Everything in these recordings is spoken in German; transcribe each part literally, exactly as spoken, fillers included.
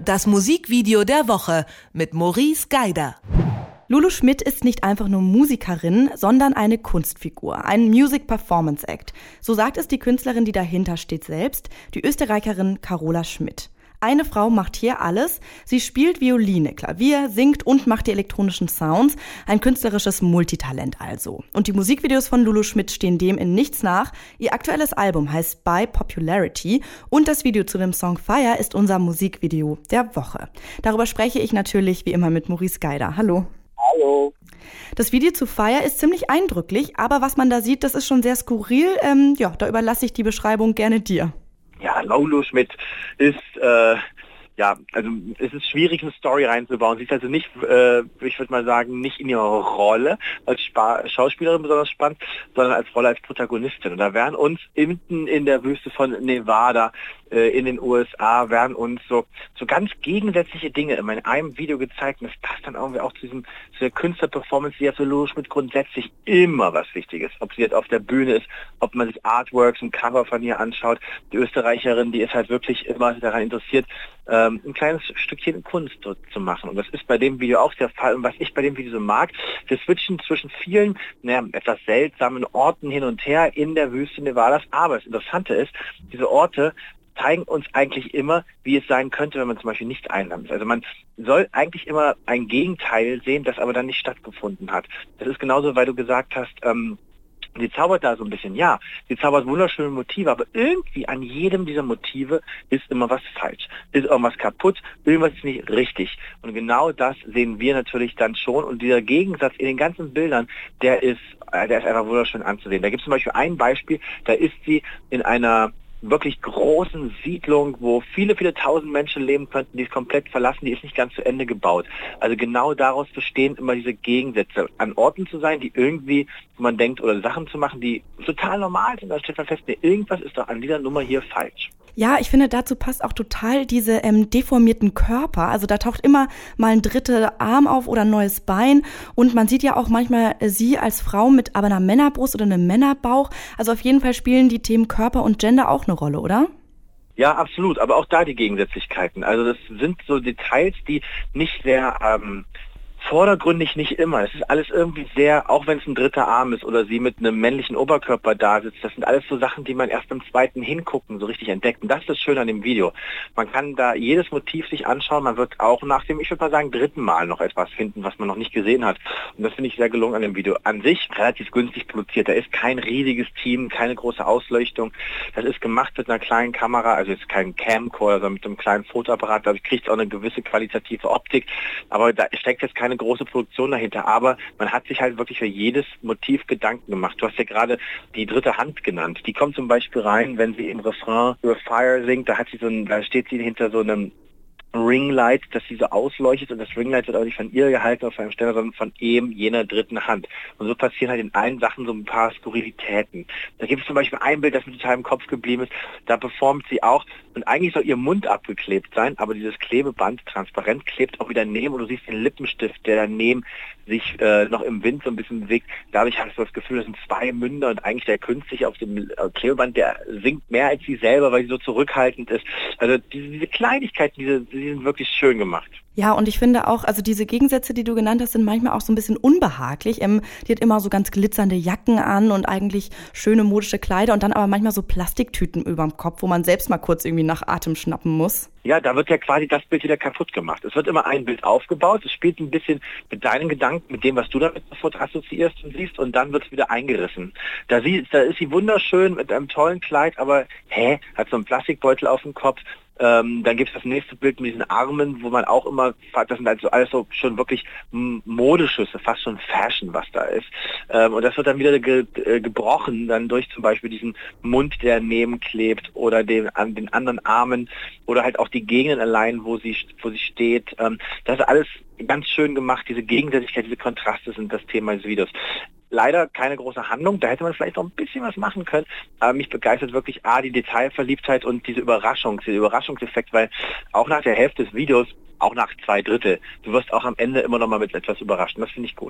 Das Musikvideo der Woche mit Maurice Geider. Lulu Schmidt ist nicht einfach nur Musikerin, sondern eine Kunstfigur, ein Music Performance Act. So sagt es die Künstlerin, die dahinter steht selbst, die Österreicherin Carola Schmidt. Eine Frau macht hier alles. Sie spielt Violine, Klavier, singt und macht die elektronischen Sounds. Ein künstlerisches Multitalent also. Und die Musikvideos von Lulu Schmidt stehen dem in nichts nach. Ihr aktuelles Album heißt By Popularity und das Video zu dem Song Fire ist unser Musikvideo der Woche. Darüber spreche ich natürlich wie immer mit Maurice Geider. Hallo. Hallo. Das Video zu Fire ist ziemlich eindrücklich, aber was man da sieht, das ist schon sehr skurril. Ähm, ja, da überlasse ich die Beschreibung gerne dir. Ja, Lulu Schmidt ist, äh, ja, also es ist schwierig, eine Story reinzubauen. Sie ist also nicht, äh, ich würde mal sagen, nicht in ihrer Rolle als Spa- Schauspielerin besonders spannend, sondern als Rolle als Protagonistin. Und da werden uns mitten in der Wüste von Nevada äh, in den U S A werden uns so, so ganz gegensätzliche Dinge immer in einem Video gezeigt. Und das passt dann irgendwie auch zu diesem, zu der Künstlerperformance, die ja für Lulu Schmidt grundsätzlich immer was Wichtiges. Ob sie jetzt auf der Bühne ist, ob man sich Artworks und Cover von ihr anschaut. Die Österreicherin, die ist halt wirklich immer daran interessiert, ähm, ein kleines Stückchen Kunst dort zu machen. Und das ist bei dem Video auch der Fall. Und was ich bei dem Video so mag, wir switchen zwischen vielen, naja, etwas seltsamen Orten hin und her in der Wüste Nevadas. Aber das Interessante ist, diese Orte zeigen uns eigentlich immer, wie es sein könnte, wenn man zum Beispiel nicht einsam ist. Also man soll eigentlich immer ein Gegenteil sehen, das aber dann nicht stattgefunden hat. Das ist genauso, weil du gesagt hast, ähm, sie zaubert da so ein bisschen, ja, sie zaubert wunderschöne Motive, aber irgendwie an jedem dieser Motive ist immer was falsch, ist irgendwas kaputt, irgendwas ist nicht richtig. Und genau das sehen wir natürlich dann schon. Und dieser Gegensatz in den ganzen Bildern, der ist, der ist einfach wunderschön anzusehen. Da gibt es zum Beispiel ein Beispiel, da ist sie in einer wirklich großen Siedlung, wo viele, viele tausend Menschen leben könnten, die ist komplett verlassen, die ist nicht ganz zu Ende gebaut. Also genau daraus bestehen immer diese Gegensätze, an Orten zu sein, die irgendwie, wo man denkt, oder Sachen zu machen, die total normal sind. Da stellt man fest, nee, irgendwas ist doch an dieser Nummer hier falsch. Ja, ich finde, dazu passt auch total diese ähm, deformierten Körper. Also da taucht immer mal ein dritter Arm auf oder ein neues Bein. Und man sieht ja auch manchmal äh, sie als Frau mit aber einer Männerbrust oder einem Männerbauch. Also auf jeden Fall spielen die Themen Körper und Gender auch eine Rolle, oder? Ja, absolut. Aber auch da die Gegensätzlichkeiten. Also das sind so Details, die nicht sehr ähm, vordergründig nicht immer. Es ist alles irgendwie sehr, auch wenn es ein dritter Arm ist oder sie mit einem männlichen Oberkörper da sitzt, das sind alles so Sachen, die man erst beim zweiten Hingucken so richtig entdeckt. Und das ist das Schöne an dem Video. Man kann da jedes Motiv sich anschauen, man wird auch nach dem, ich würde mal sagen, dritten Mal noch etwas finden, was man noch nicht gesehen hat. Und das finde ich sehr gelungen an dem Video. An sich relativ günstig produziert. Da ist kein riesiges Team, keine große Ausleuchtung. Das ist gemacht mit einer kleinen Kamera, also jetzt kein Camcorder, sondern mit einem kleinen Fotoapparat. Dadurch kriegt es auch eine gewisse qualitative Optik. Aber da steckt jetzt keine große Produktion dahinter, aber man hat sich halt wirklich für jedes Motiv Gedanken gemacht. Du hast ja gerade die dritte Hand genannt. Die kommt zum Beispiel rein, wenn sie im Refrain über Fire singt, da hat sie so ein, da steht sie hinter so einem Ringlight, das sie so ausleuchtet, und das Ringlight wird auch nicht von ihr gehalten auf einem Ständer, sondern von eben jener dritten Hand. Und so passieren halt in allen Sachen so ein paar Skurrilitäten. Da gibt es zum Beispiel ein Bild, das mir total im Kopf geblieben ist, da performt sie auch und eigentlich soll ihr Mund abgeklebt sein, aber dieses Klebeband transparent klebt auch wieder neben und du siehst den Lippenstift, der daneben sich äh, noch im Wind so ein bisschen bewegt. Dadurch hast du das Gefühl, das sind zwei Münder und eigentlich der künstlich auf dem Klebeband, der singt mehr als sie selber, weil sie so zurückhaltend ist. Also diese, diese Kleinigkeiten, diese, die sind wirklich schön gemacht. Ja, und ich finde auch, also diese Gegensätze, die du genannt hast, sind manchmal auch so ein bisschen unbehaglich. Ähm, die hat immer so ganz glitzernde Jacken an und eigentlich schöne modische Kleider und dann aber manchmal so Plastiktüten überm Kopf, wo man selbst mal kurz irgendwie nach Atem schnappen muss. Ja, da wird ja quasi das Bild wieder kaputt gemacht. Es wird immer ein Bild aufgebaut, es spielt ein bisschen mit deinen Gedanken, mit dem, was du damit sofort assoziierst und siehst, und dann wird es wieder eingerissen. Da, sie, da ist sie wunderschön mit einem tollen Kleid, aber hä, hat so einen Plastikbeutel auf dem Kopf. Ähm, dann gibt es das nächste Bild mit diesen Armen, wo man auch immer, das sind also alles so schon wirklich Modeschüsse, fast schon Fashion, was da ist. Ähm, und das wird dann wieder ge äh, gebrochen, dann durch zum Beispiel diesen Mund, der daneben klebt, oder den, an den anderen Armen, oder halt auch die Gegenden allein, wo sie, wo sie steht. Ähm, das ist alles ganz schön gemacht, diese Gegensätzlichkeit, diese Kontraste sind das Thema des Videos. Leider keine große Handlung, da hätte man vielleicht noch ein bisschen was machen können. Aber mich begeistert wirklich A, die Detailverliebtheit und diese Überraschung, dieser Überraschungseffekt, weil auch nach der Hälfte des Videos, auch nach zwei Drittel, du wirst auch am Ende immer noch mal mit etwas überraschen. Das finde ich gut.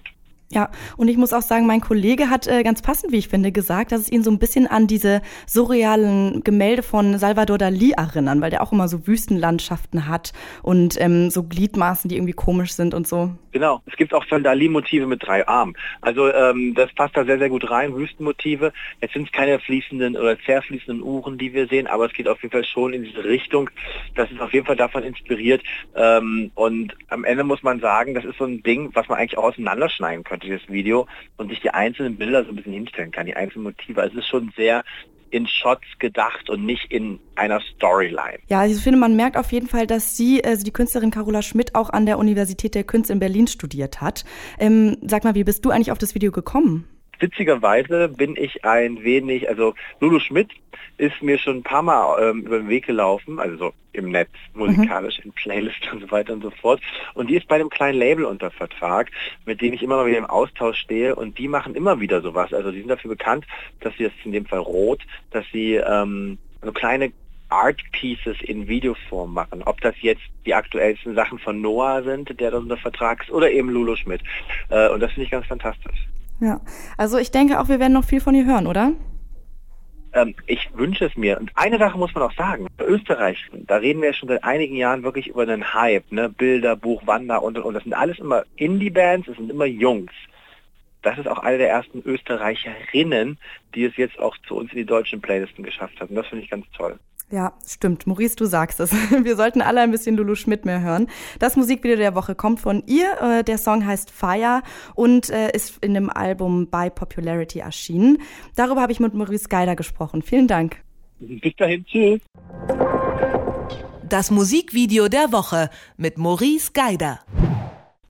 Ja, und ich muss auch sagen, mein Kollege hat äh, ganz passend, wie ich finde, gesagt, dass es ihn so ein bisschen an diese surrealen Gemälde von Salvador Dalí erinnern, weil der auch immer so Wüstenlandschaften hat und ähm, so Gliedmaßen, die irgendwie komisch sind und so. Genau, es gibt auch von Dalí-Motive mit drei Armen. Also ähm, das passt da sehr, sehr gut rein, Wüstenmotive. Jetzt sind es keine fließenden oder zerfließenden Uhren, die wir sehen, aber es geht auf jeden Fall schon in diese Richtung. Das ist auf jeden Fall davon inspiriert. Ähm, und am Ende muss man sagen, das ist so ein Ding, was man eigentlich auch auseinanderschneiden könnte, dieses Video, und sich die einzelnen Bilder so ein bisschen hinstellen kann, die einzelnen Motive. Also es ist schon sehr in Shots gedacht und nicht in einer Storyline. Ja, also ich finde, man merkt auf jeden Fall, dass sie, also die Künstlerin Carola Schmidt, auch an der Universität der Künste in Berlin studiert hat. Ähm, sag mal, wie bist du eigentlich auf das Video gekommen? Witzigerweise bin ich ein wenig, also Lulu Schmidt ist mir schon ein paar Mal ähm, über den Weg gelaufen, also so im Netz, musikalisch, mhm. in Playlists und so weiter und so fort. Und die ist bei einem kleinen Label unter Vertrag, mit dem ich immer mal wieder im Austausch stehe, und die machen immer wieder sowas. Also die sind dafür bekannt, dass sie, das ist in dem Fall Rot, dass sie ähm, so kleine Art Pieces in Videoform machen. Ob das jetzt die aktuellsten Sachen von Noah sind, der da unter Vertrag ist, oder eben Lulu Schmidt. Äh, und das finde ich ganz fantastisch. Ja, also ich denke auch, wir werden noch viel von ihr hören, oder? Ähm, ich wünsche es mir. Und eine Sache muss man auch sagen. Österreich, da reden wir ja schon seit einigen Jahren wirklich über einen Hype, ne? Bilder, Buch, Wander und und und. Das sind alles immer Indie-Bands, das sind immer Jungs. Das ist auch eine der ersten Österreicherinnen, die es jetzt auch zu uns in die deutschen Playlisten geschafft hat. Und das finde ich ganz toll. Ja, stimmt. Maurice, du sagst es. Wir sollten alle ein bisschen Lulu Schmidt mehr hören. Das Musikvideo der Woche kommt von ihr. Der Song heißt Fire und ist in dem Album By Popularity erschienen. Darüber habe ich mit Maurice Geider gesprochen. Vielen Dank. Bis dahin, tschüss. Das Musikvideo der Woche mit Maurice Geider.